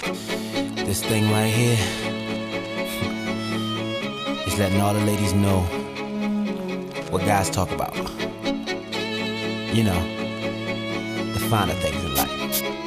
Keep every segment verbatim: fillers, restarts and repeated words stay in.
This thing right here is letting all the ladies know what guys talk about. You know, the finer things in life.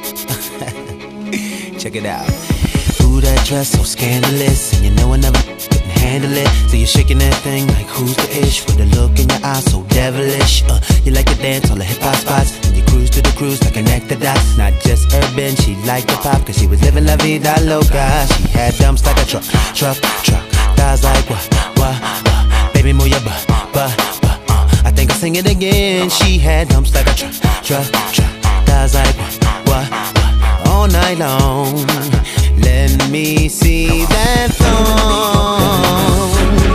Check it out. Ooh, that dress so scandalous, and you know I never couldn't handle it. So you're shaking that thing like who's the ish, with a look in your eyes so devilish. Uh, you like to dance on the hip hop spots, and you cruise to the cruise like connect the dots. Not just urban, she liked the pop, cause she was living la vida loca. She had dumps like a truck, truck, truck. Thighs like what, what, what. Baby, move your butt, butt, butt. Uh, I think I'll sing it again. She had dumps like a truck, truck, truck. Thighs like what, what, what. All night long. Let me see that thong,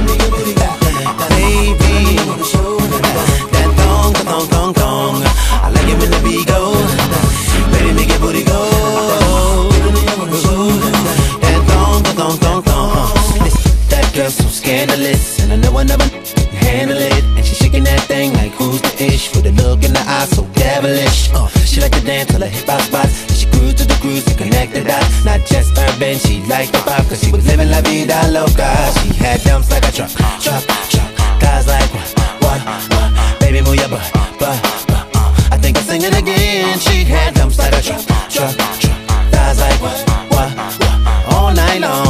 baby. That thong, thong, thong, thong. I like it when the beat go. Baby, make your booty go. That thong, thong, thong, thong. That girl so scandalous, and I know I never can handle it. And she shaking that thing like who's the ish, with a look in the eye so devilish. Uh, she like to dance till her hip hop spots. She cruise to the cruise and connect the dots. Not just urban, she liked the pop, cause she was living la vida loca. She had dumps like a truck, truck, truck. Guys like what, what, what. Baby, move your butt, butt, butt. Uh, I think I'll sing it again. She had dumps like a truck, truck, truck. Guys like what, what, what. All night long.